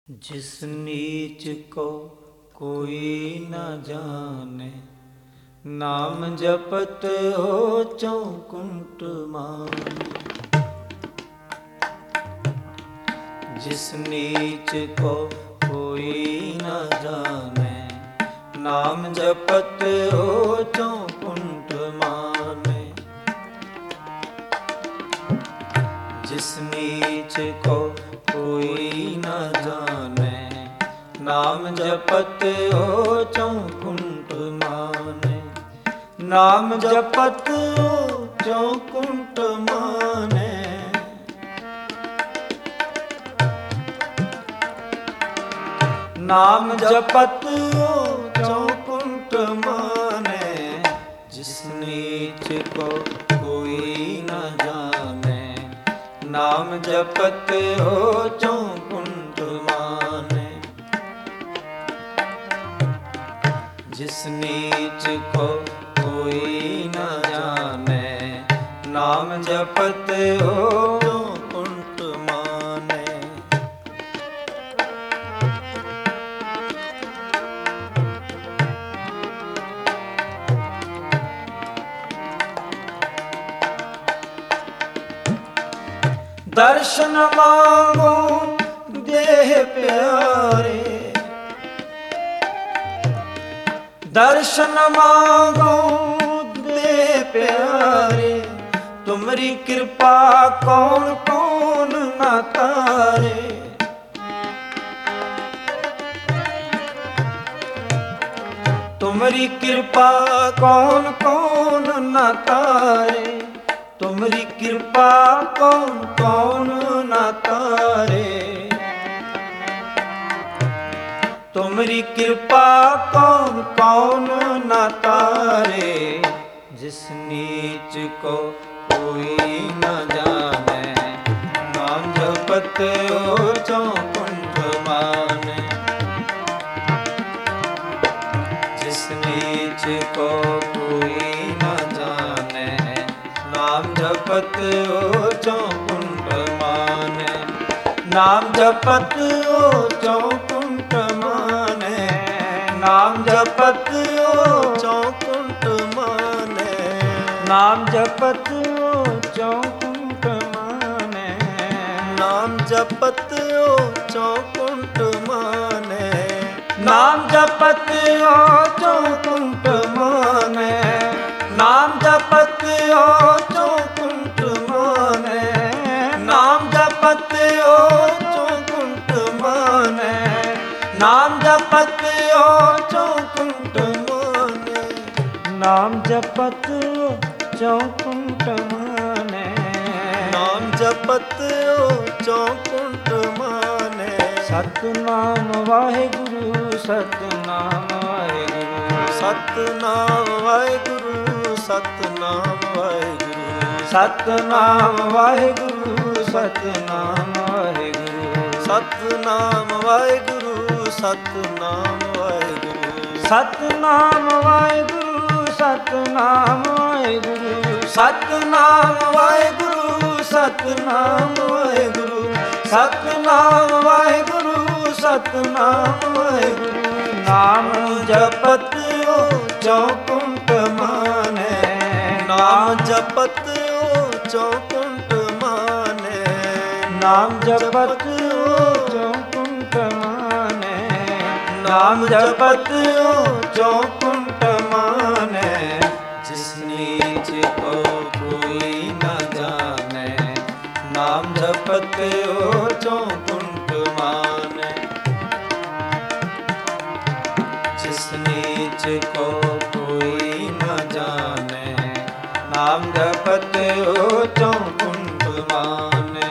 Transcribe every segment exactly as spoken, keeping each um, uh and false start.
जिस नीच को कोई न जाने, नाम जपत हो चौकुंठ माने। जिस नीच को कोई न जाने, नाम जपत हो चौकुंठ माने। जिस नीच को कोई न जाने, नाम जपत हो चौकुंठ माने। नाम जपत हो चौकुंठ माने। नाम जपत हो चौकुंठ माने। जिस नीच को कोई न जाने, नाम जपत हो चौकुंठ माने। जिस नीच को कोई न जाने, नाम जपत हो चौकुंठ माने। दर्शन मांगो देह प्यारे, दर्शन मांगो देह प्यारे। तुमरी कृपा कौन कौन न तारे। तुमरी कृपा कौन कौन न तारे। तुमरी कृपा कौन कौन न तारे। तुमरी कृपा कौन कौन न तारे। जिस नीच को कोई न जाने, नाम जपत हो चौकुंठ माने। जिस नीच को कोई न जाने, नाम जपत हो चौकुंठ माने। नाम जपत हो चौकुंठ माने। नाम जपत हो चौकुंठ माने। नाम जपत हो चौकुंठ माने। नाम जपत हो चौकुंठ माने। नाम जपत हो चौकुंठ माने। नाम जपत हो चौकुंठ माने। नाम जपत हो चौकुंठ माने। नाम जपत हो चौकुंठ माने। नाम जपत हो चौकुंठ माने। नाम जपत हो चौकुंठ माने। सतनाम वाहेगुरु सतनाम वाहेगुरु। सतनाम वाहेगुरु सतनाम वाहेगुरु। सतनाम वाहेगुरु सतनाम वाहेगुरु। सतनाम वाहेगुरु सतनाम वाहेगुरु। सतनाम वाहेगुरु सतनाम वाहेगुरु। सतनाम वाहेगुरु सतनाम वाहेगुरु। सतनाम वाहेगुरु सतनाम वाहेगुरु। नाम जपत हो चौकुंठ माने। नाम जपत हो चौकुंठ माने। नाम जपत हो चौकुंठ माने। नाम जपत हो चौकुंठ माने। जिस नीच को कोई न जाने, नाम जपत हो चौकुंठ माने। जिस नीच को कोई न जाने, नाम जपत हो चौकुंठ माने।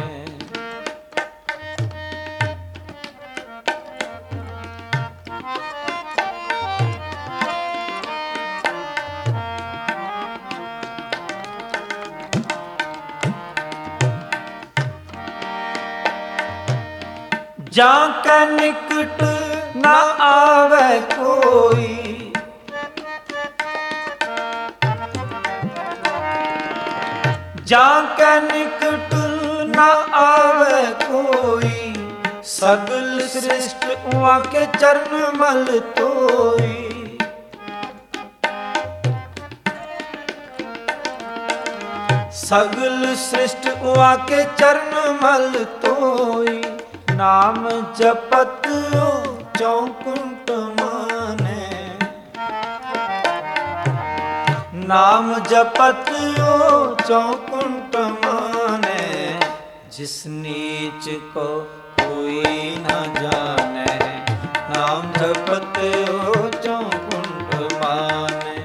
जाके निकट न आवे कोई। जाके निकट न आवे कोई। ਸਗਲ ਸ੍ਰਿਸ਼ਟ ਉਆ ਕੇ ਚਰਨ ਮਲ ਧੋਈ। ਸਗਲ ਸ੍ਰਿਸ਼ਟ ਉਆ ਕੇ ਚਰਨ ਮਲ ਧੋਈ। ਨਾਮ ਜਪਤ ਓ ਚੌਕੁੰਟ ਮਾਨੈ। ਨਾਮ ਜਪਤ ਓ ਚੌਕੁੰਟ ਮਾਨੈ। ਜਿਸ ਨੀਚ ਕੋ ਕੋਈ ਨਾ ਜਾਣੈ। ਨਾਮ ਜਪਤ ਓ ਚੌਕੁੰਟ ਮਾਨੈ।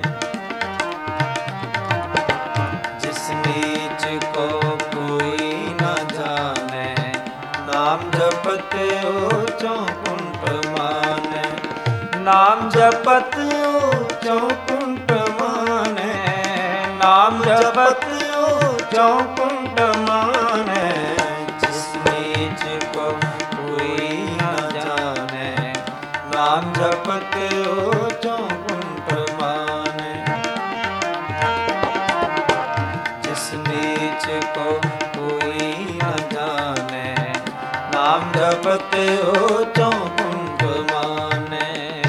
ਜਿਸ ਨੀਚ ਕੋ ਕੋਈ ਨਾ ਜਾਣੈ। ਨਾਮ ਜਪਤ ਓ ਚੌਕੁੰਟ ਮਾਨੈ। ਨਾਮ ਜਪਤ ਓ ਚੌਕੁੰਟ ਮਾਨੈ। ਨਾਮ ਜਪਤ ਓ ਚੌਕੁੰਟ ਮਾਨੈ। ਜਿਸ ਨੀਚ ਕੋ ਕੋਈ ਨਾ ਜਾਣੈ। ਨਾਮ ਜਪਤ ਓ ਚੌਕੁੰਟ ਮਾਨੈ। ਜਿਸ ਨੀਚ ਕੋ ਕੋਈ ਨਾ ਜਾਣੈ। ਨਾਮ ਜਪਤ ਓ ਚੌਕੁੰਟ ਮਾਨੈ।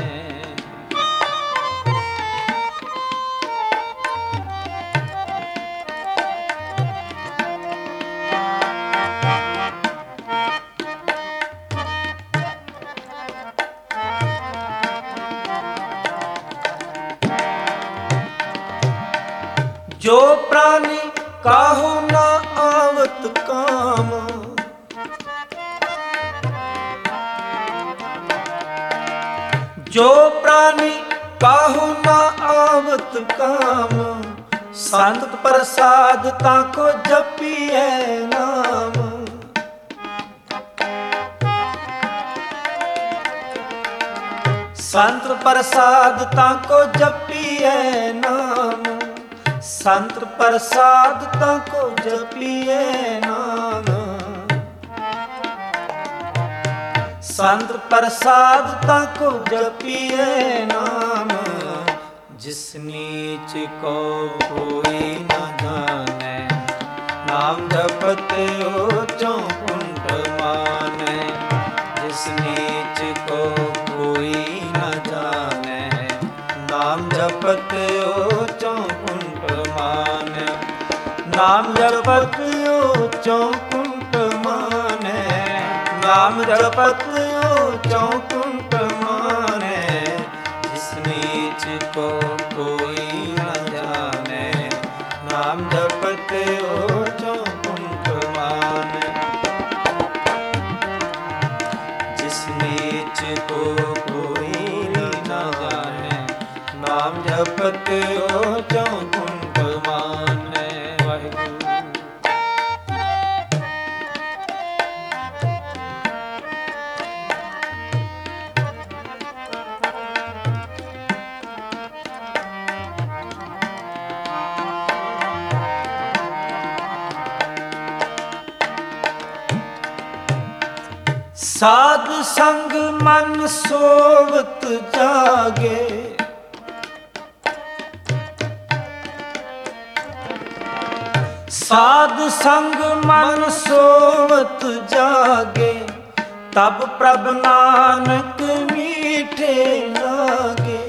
ਜੋ ਪ੍ਰਾਨੀ ਕਾਹੂ ਨਾ ਆਵਤ ਕਾਮ। ਜੋ ਪ੍ਰਾਨੀ ਕਾਹੂ ਨਾ ਆਵਤ ਕਾਮ। ਸੰਤ ਪ੍ਰਸਾਦ ਤਾਕੋ ਜਪੀਐ ਨਾਮ। ਸੰਤ ਪ੍ਰਸਾਦ ਤਾਕੋ ਜਪੀਐ ਨਾਮ। ਸੰਤ ਪ੍ਰਸਾਦ ਤਾਕੋ ਜਪੀਐ ਨਾਮ। ਸੰਤ ਪ੍ਰਸਾਦ ਤਾਕੋ ਜਪੀਐ ਨਾਮ। ਜਿਸ ਨੀਚ ਕੋ ਕੋਈ ਨਾ ਜਾਣੈ। ਨਾਮ ਜਪਤ ਓ ਚੌਕੁੰਟ ਮਾਨੈ। ਜਿਸ ਨੀਚ ਕੋ ਕੋਈ ਨਾ ਜਾਣੈ। ਨਾਮ ਜਪਤ ਓ ਚੌਕੁੰਟ ਮਾਨੈ। ਨਾਮ ਜਪਤ ਓ ਚੌਕੁੰਟ ਮਾਨੈ। ਨਾਮ ਜਪਤ ਓ ਚੌਕੁੰਟ ਮਾਨੈ। ਜਿਸ ਨੀਚ ਕੋ ਕੋਈ ਨਾ ਜਾਣੈ। ਨਾਮ ਜਪਤ ਓ ਚੌਕੁੰਟ ਮਾਨੈ। ਜਿਸ ਨੀਚ ਕੋ ਕੋਈ ਨਾ ਜਾਣੈ। ਨਾਮ ਜਪਤ ਓ ਚੌਕੁੰਟ ਮਾਨੈ। ਵਾਹਿਗੁਰੂ। ਸਾਧ ਸੰਗ ਮਨ ਸੋਵਤ ਜਾਗੇ। ਸਾਧ ਸੰਗ ਮਨ ਸੋਵਤ ਜਾਗੇ। ਤਬ ਪ੍ਰਭ ਨਾਨਕ ਮੀਠੇ ਲਾਗੇ।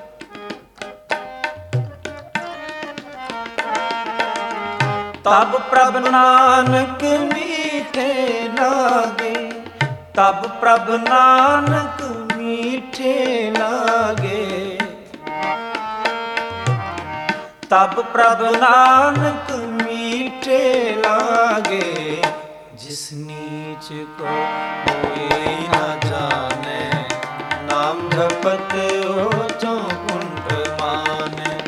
ਤਬ ਪ੍ਰਭ ਨਾਨਕ ਮੀਠੇ ਲਾਗੇ। ਤਬ ਪ੍ਰਭ ਨਾਨਕ ਮੀਠੇ ਲਾਗੇ। ਤਬ ਪ੍ਰਭ ਨਾਨਕ ਮੀਠੇ ਲਾਗੇ। ਜਿਸ ਨੀਚ ਕੋ ਕੋਈ ਨਾ ਜਾਣੈ। ਨਾਮ ਜਪਤ ਓ ਚੌਕੁੰਟ ਮਾਨੈ।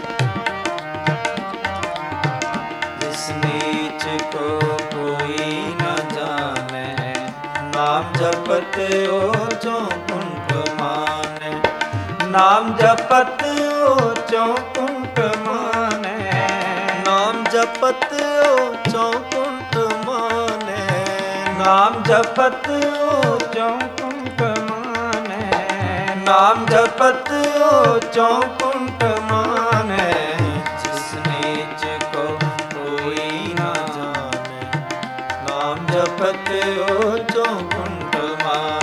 ਜਿਸ ਨੀਚ ਕੋ ਕੋਈ ਨਾ ਜਾਣੈ। ਨਾਮ ਜਪਤ ਓ ਚੌਕੁੰਟ ਮਾਨੈ। ਨਾਮ ਜਪਤ ਓ ਚੌਕੁੰਟ ਮਾਨੈ। ਨਾਮ ਜਪਤ ਓ ਚੌਕੁੰਟ ਮਾਨੈ। ਨਾਮ ਜਪਤ ਓ ਚੌਕੁੰਟ ਮਾਨੈ। ਨਾਮ ਜਪਤ ਓ ਚੌਕੁੰਟ ਮਾਨੈ। ਜਿਸ ਨੀਚ ਕੋ ਕੋਈ ਨਾ ਜਾਣੈ। ਨਾਮ ਜਪਤ ਓ ਚੌਕੁੰਟ ਮਾਨੈ।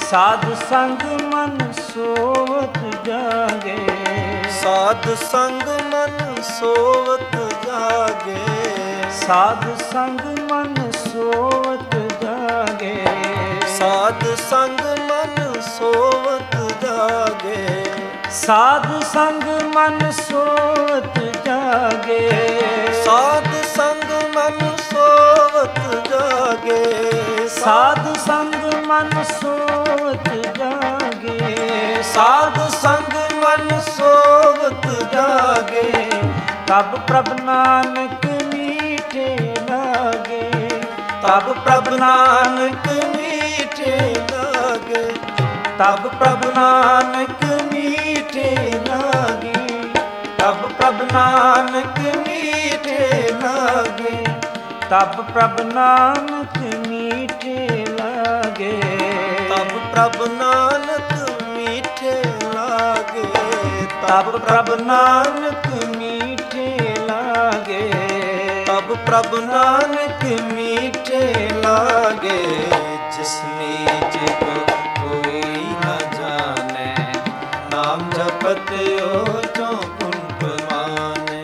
ਸਾਧ ਸੰਗ ਮਨ ਸੋਵਤ ਜਾਗੇ, ਸਾਧ ਸੰਗ ਮਨ ਸੋਵਤ ਜਾਗੇ, ਸਾਧ ਸੰਗ ਮਨ ਸੋਵਤ ਜਾਗੇ, ਸਾਧ ਸੰਗ ਮਨ ਸੋਵਤ ਜਾਗੇ, ਸਾਧ ਸੰਗ ਮਨ ਸੋਵਤ ਜਾਗੇ, ਸਾਧ ਸੰਗ ਮਨ ਸੋਵਤ ਜਾਗੇ, ਸਾਧ ਸੰਗ ਮਨ ਸੋਵਤ ਜਾਗੇ, ਸਾਧ ਸੰਗ ਮਨ ਸੋਵਤ ਜਾਗੇ, ਤਬ ਪ੍ਰਭ ਨਾਨਕ ਮੀਠੇ ਲਾਗੇ, ਤਬ ਪ੍ਰਭ ਨਾਨਕ ਮੀਠੇ ਲਾਗੇ, ਤਬ ਪ੍ਰਭ ਨਾਨਕ ਮੀਠੇ ਲਾਗੇ, ਤਬ ਪ੍ਰਭ ਨਾਨਕ ਮੀਠੇ ਲਾਗੇ, ਤਬ ਪ੍ਰਭ ਨਾਨਕ ਮੀਠੇ ਲਾਗੇ, ਤਬ ਪ੍ਰਭ ਨਾਨਕ ਮੀਠੇ ਲਾਗੇ, ਤਬ ਪ੍ਰਭ ਨਾਨਕ ਮੀਠੇ ਲਾਗੇ, ਤਬ ਪ੍ਰਭ ਨਾਨਕ ਮੀਠੇ ਲਾਗੇ। ਜਿਸ ਨੀਚ ਕੋ ਕੋਈ ਨਾ ਜਾਣੈ, ਨਾਮ ਜਪਤ ਓਚੋ ਕੁੰਠ ਮਾਨੈ,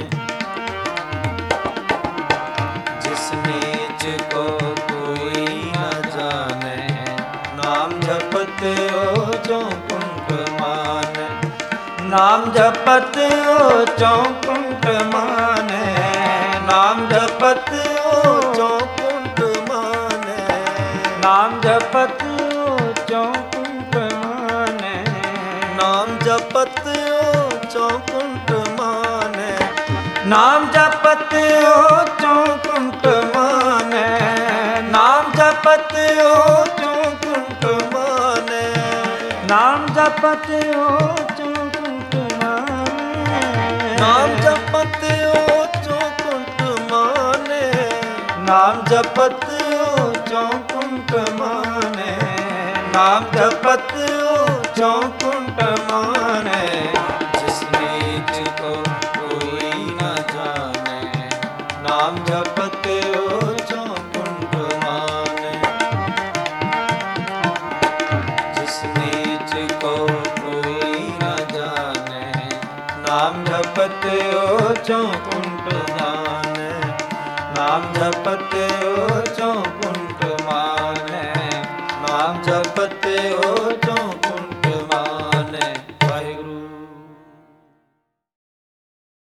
ਜਿਸ ਨੀਚ ਕੋ ਕੋਈ ਨਾ ਜਾਣੈ, ਨਾਮ ਜਪਤ ਓਚੋ ਕੁੰਠ ਮਾਨੈ, ਨਾਮ ਜਪਤ ਓਚੋ ਕੁੰਠ ਮਾਨੈ, ਨਾਮ ਜਪਤ ਓਚੋ ਕੁੰਠ ਮਾਨੈ, ਨਾਮ ਜਪਤ ਓਚੋ ਕੁੰਠ ਮਾਨੈ, ਨਾਮ ਜਪਤ ਓਚੋ ਕੁੰਠ ਮਾਨੈ, ਨਾਮ ਜਪਤ ਓਚੋ ਕੁੰਠ ਮਾਨੈ, ਨਾਮ ਜਪਤ ਓਚੋ ਕੁੰਠ ਮਾਨੈ, ਨਾਮ ਜਪਤ ਓਚੋ ਕੁੰਠ ਮਾਨੈ, ਨਾਮ ਜਪਤ ਓਚੋ ਕੁੰਠ ਮਾਨੈ, ਨਾਮ ਜਪਤ ਓਚੋ ਕੁੰਠ ਮਾਨੈ, ਨਾਮ ਜਪਤ ਓਚੋ ਕੁੰਠ ਮਾਨੈ, ਜਿਸ ਨੀਚ ਕੋ ਕੋਈ ਨਾ ਜਾਣੈ, ਨਾਮ ਜਪਤ ਓਚੋ ਕੁੰਠ ਮਾਨੈ, ਜਿਸ ਨੀਚ ਕੋ ਕੋਈ ਨਾ ਜਾਣੈ, ਨਾਮ ਜਪਤ ਓਚੋ ਕੁੰਠ ਜਾਣੈ, ਨਾਮ ਜਪਤ ਓਚੋ